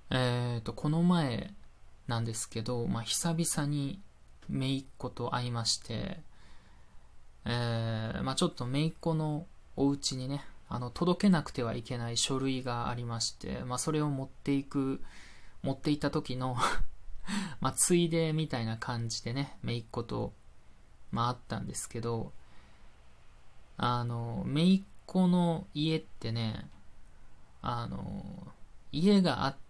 この前なんですけど、久々に姪っ子と会いまして、ちょっと姪っ子のお家にね、届けなくてはいけない書類がありまして、それを持っていった時のついでみたいな感じでね、姪っ子と、会ったんですけど、姪っ子の家ってね、家があって、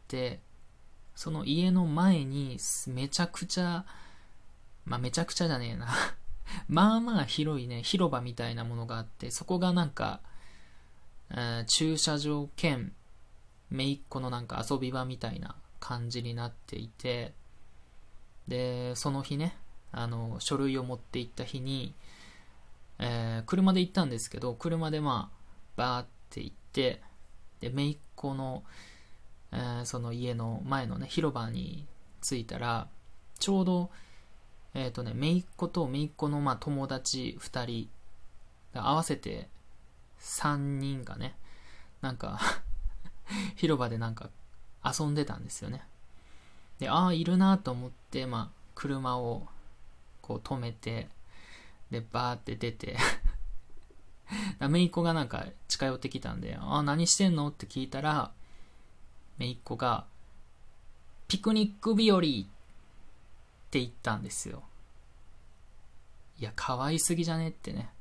その家の前にめちゃくちゃじゃねえな広いね、広場みたいなものがあって、そこがなんか、駐車場兼、姪っ子のなんか遊び場みたいな感じになっていて、で、その日ね、書類を持って行った日に、車で行ったんですけど、車でバーって行って、で、姪っ子の、その家の前のね、広場に着いたら、ちょうど、姪っ子と姪っ子の友達2人、合わせて3人がね、なんか広場でなんか遊んでたんですよね。で、いるなと思って、車をこう止めて、で、バーって出て姪っ子がなんか近寄ってきたんで、何してんのって聞いたら、姪っ子が、ピクニック日和って言ったんですよ。いや、可愛すぎじゃねってね。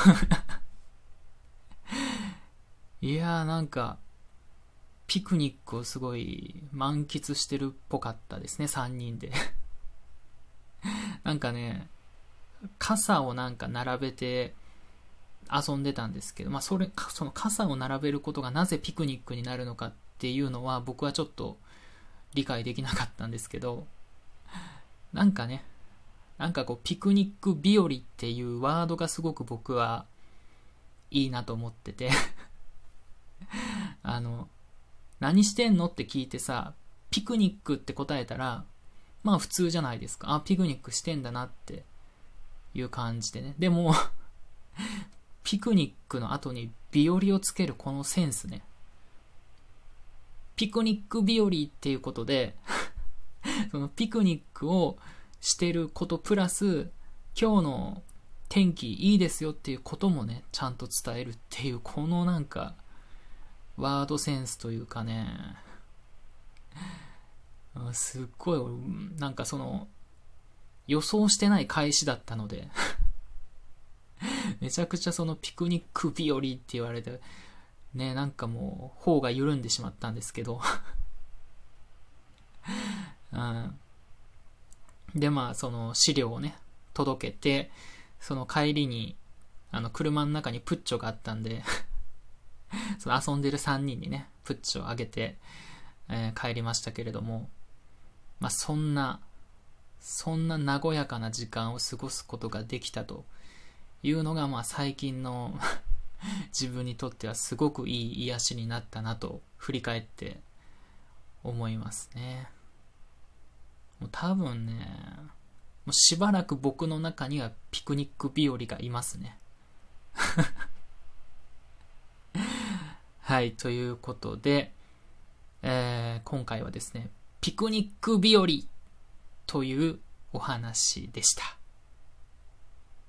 いやなんか、ピクニックをすごい満喫してるっぽかったですね、3人で。なんかね、傘をなんか並べて遊んでたんですけど、その傘を並べることがなぜピクニックになるのかっていうのは僕はちょっと理解できなかったんですけど、なんかね、ピクニック日和っていうワードがすごく僕はいいなと思ってて何してんのって聞いてさ、ピクニックって答えたら、普通じゃないですか。ピクニックしてんだなっていう感じでね。でもピクニックの後に日和をつけるこのセンスね。ピクニック日和っていうことでそのピクニックをしてることプラス、今日の天気いいですよっていうこともね、ちゃんと伝えるっていう、このなんかワードセンスというかね、すっごいなんかその予想してない返しだったのでめちゃくちゃそのピクニック日和って言われてね、なんかもう頬が緩んでしまったんですけどでその資料をね届けて、その帰りに車の中にプッチョがあったんでその遊んでる3人にねプッチョをあげて、帰りましたけれども、そんな和やかな時間を過ごすことができたというのが最近の自分にとってはすごくいい癒しになったなと振り返って思いますね。もう多分ね、もうしばらく僕の中にはピクニック日和がいますねはい、ということで、今回はですね、ピクニック日和というお話でした。